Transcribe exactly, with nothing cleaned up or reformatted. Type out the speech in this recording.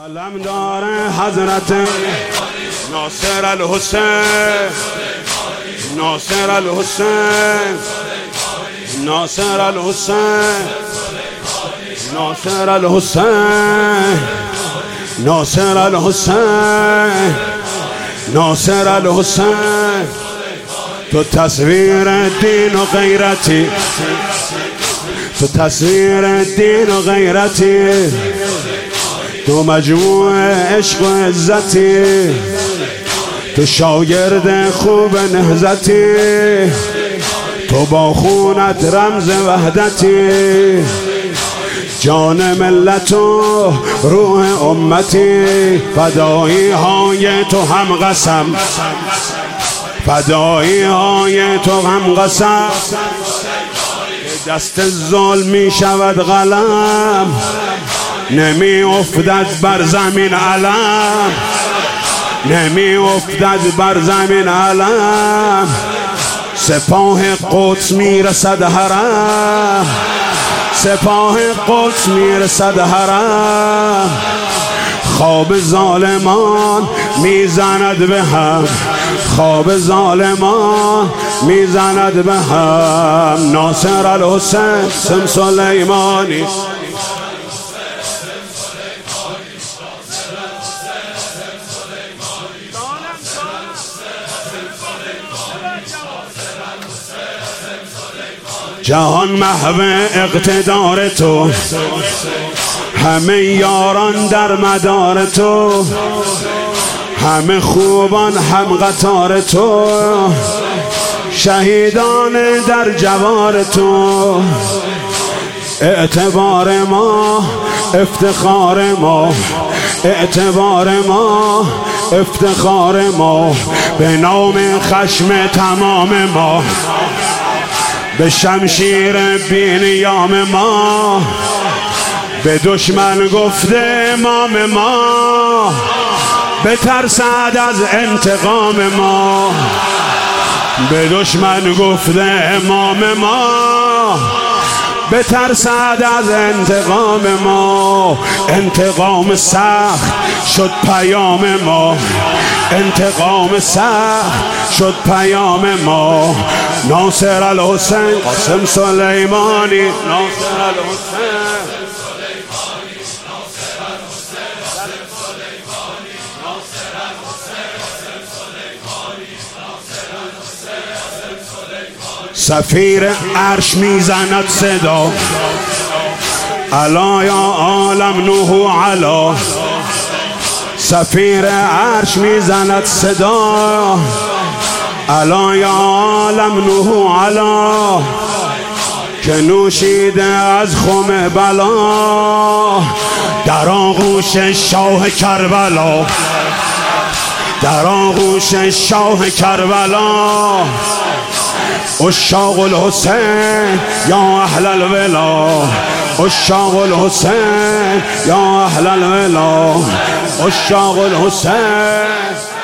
علم داره حضرت ناصر الحسین، ناصر الحسین، ناصر الحسین، ناصر الحسین، ناصر الحسین، ناصر الحسین. تو تصویر دین و غیرتی، تو تصویر دین و غیرتی، تو مجموع عشق و عزتی، تو شاگرد خوب نهضتی، تو با خونت رمز وحدتی، جان ملت و روح امتی. فدایی های تو هم قسم، فدایی های تو هم قسم، دست ظلم می شود قلم، نمی افتد بر زمین علم، نمی افتد بر زمین علم. سپاه قدس می رسد حرم، سپاه قدس می رسد حرم. خواب ظالمان می زند به هم، خواب ظالمان می زند به هم. ناصر الحسین سم سلیمانی، جهان محو اقتدار تو، همه یاران در مدار تو، همه خوبان هم قطار تو، شهیدان در جوار تو. اعتبار ما افتخار ما، اعتبار ما افتخار ما، به نام خشم تمام ما، به شمشیر بی نیام ما، به دشمن گفته امام ما، بترسد از انتقام ما، به دشمن گفته امام ما، بترسد از انتقام ما. انتقام سخت شد پیام ما، انتقام سخت شد پیام ما. ناصر الحسین قاسم سلیمانی، ناصر الحسین، سفیر عرش میزند صدا، علا یا عالم نوح علا. سفیر عرش میزند صدا، علا یا عالم نوح علا. که نوشیده از خم بلا، در آغوش شاه کربلا، در آغوش شاه کربلا. عشاق الحسین یا اهل الولا، عشاق الحسین یا اهل الولا، عشاق الحسین.